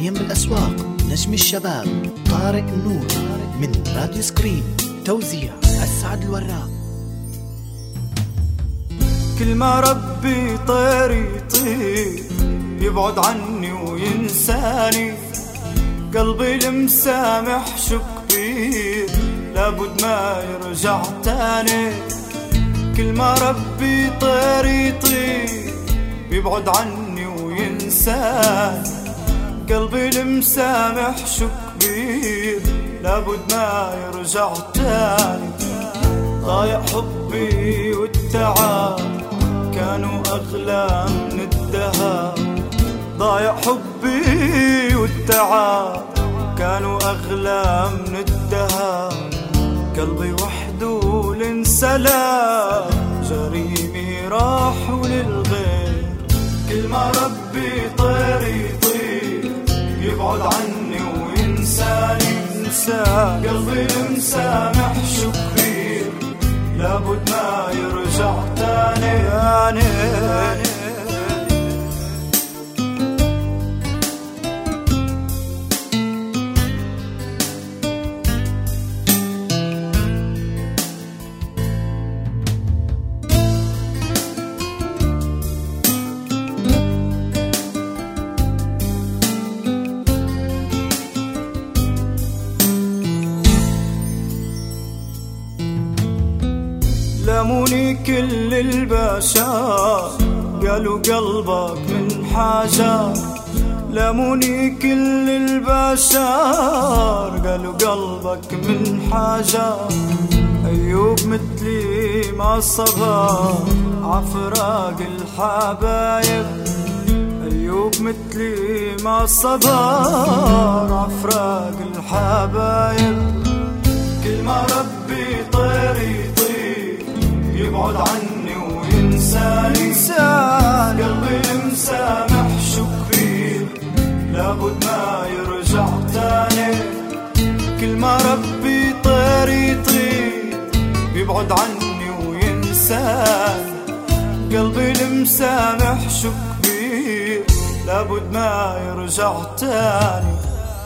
حاليا بالأسواق نجم الشباب طارق نور من راديو سكرين، توزيع أسعد الوراق. كل ما ربي طير يطير يبعد عني وينساني، قلبي المسامح شو كبير لابد ما يرجع تاني. كل ما ربي طير يطير يبعد عني وينساني، قلبي المسامح شو كبير لابد ما يرجع تاني. ضايع حبي والتعب كانوا أغلى من الذهب، ضايع حبي والتعب كانوا أغلى من الذهب. قلبي وحده لانسلب، جريمي راح وللغير. كل ما ربي طير يطير يبعد عني وينساني، قلبي المسامح شو كبير لابد ما يرجع تاني. لاموني كل البشر قالوا قلبك من حاجة، لاموني كل البشر قالوا قلبك من حاجة. أيوب مثلي ما صبر عفراق الحبايب، أيوب مثلي ما صبر عفراق الحبايب. كل ما ربي طير يطير يبعد عني وينساني، قلبي المسامح شو كبير لابد ما يرجع تاني. كل ما ربي طير يطير يبعد عني وينساني، قلبي المسامح شو كبير لابد ما يرجع تاني.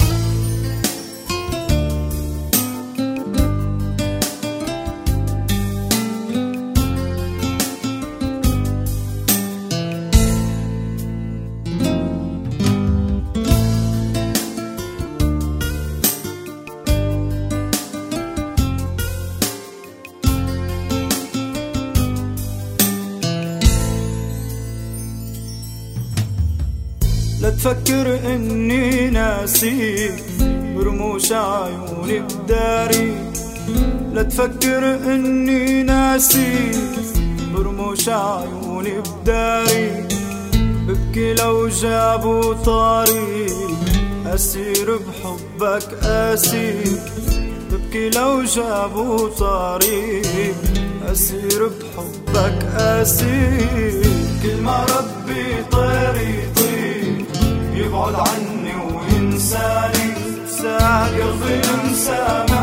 لا تفكر اني ناسيك برموش عيوني بداري، لا تفكر اني ناسيك برموش عيوني بداري. ببكي لو جابوا طريق اسير بحبك اسير، ببكي لو جابوا طريق اسير بحبك اسير. كل ما ربي طير يطير يبعد عني وينساني، قلبي المسامح